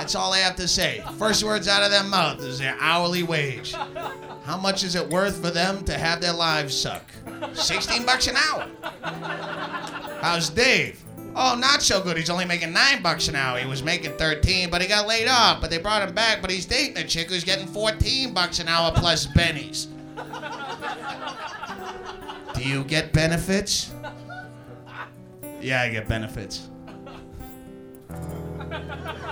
That's all I have to say. First words out of their mouth is their hourly wage. How much is it worth for them to have their lives suck? $16 an hour. How's Dave? Oh, not so good. He's only making $9 an hour. He was making 13, but he got laid off. But they brought him back. But he's dating a chick who's getting $14 an hour plus bennies. Do you get benefits? Yeah, I get benefits.